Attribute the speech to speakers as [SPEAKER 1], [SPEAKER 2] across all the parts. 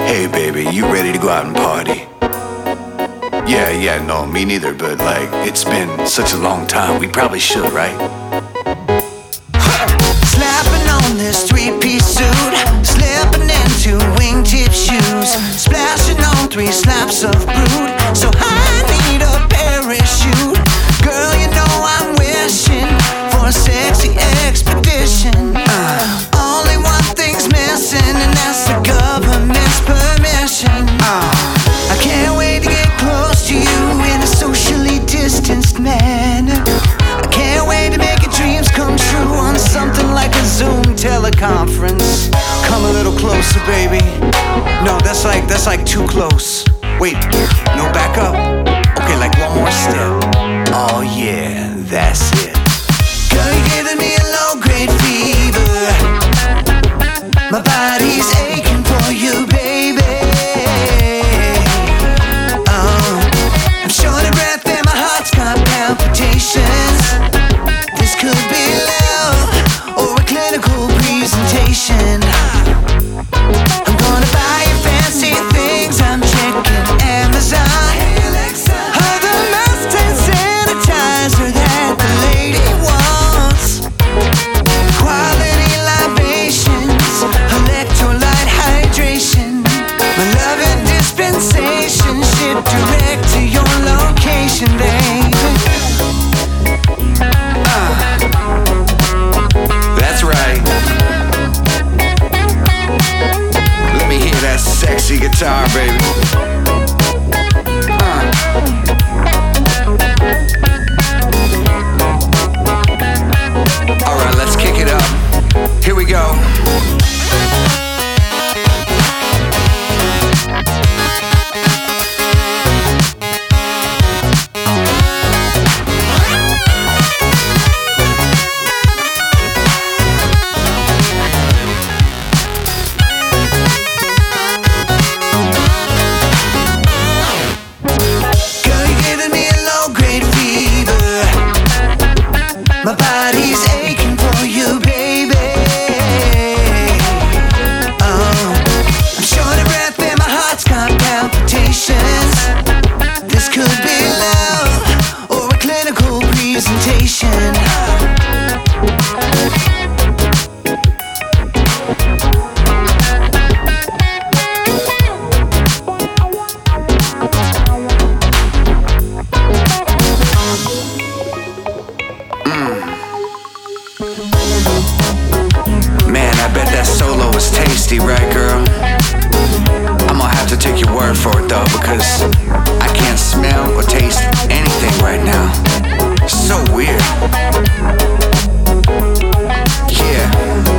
[SPEAKER 1] Hey baby, you ready to go out and party? Yeah, no, me neither, but like, it's been such a long time, we probably should, right?
[SPEAKER 2] Slapping on this three-piece suit, slipping into wingtip shoes, splashing on 3 slaps of brood. So I need a parachute. Girl, you know I'm wishing for a sexy expedition. Only one thing's missing, and that's the government's permission. I can't wait to get close to you in a socially distanced manner. I can't wait to make your dreams come true on something like a Zoom teleconference. Come a little closer, baby. No, that's like too close. Wait, no, back up. Okay, like one more step. Oh yeah, that's it. Girl, you're giving me a low-grade fever. My body's aching for you, baby. I'm short of breath and my heart's got palpitations. This could be love or a clinical presentation. I'm gonna buy you fancy things. I'm checking Amazon. All the mask and sanitizer that the lady wants. Quality libations, electrolyte hydration. My love and dispensation shipped direct to your location, baby.
[SPEAKER 1] That's right. Let me hear that sexy guitar, baby. Alright, let's kick it up. Here we go.
[SPEAKER 2] My body's aching for you, baby. I'm short of breath and my heart's got palpitations. This could be love or a clinical presentation.
[SPEAKER 1] Man, I bet that solo was tasty, right, girl? I'm gonna have to take your word for it, though, because I can't smell or taste anything right now. So weird. Yeah.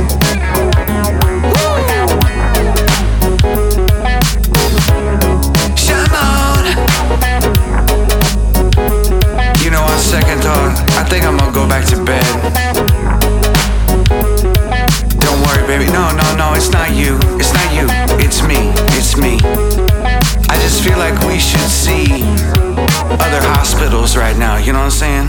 [SPEAKER 1] Shine on. You know, on second thought, I think I'm gonna go back to bed. Don't worry, baby. No, it's not you. It's not you. It's me. It's me. I just feel like we should see other hospitals right now. You know what I'm saying?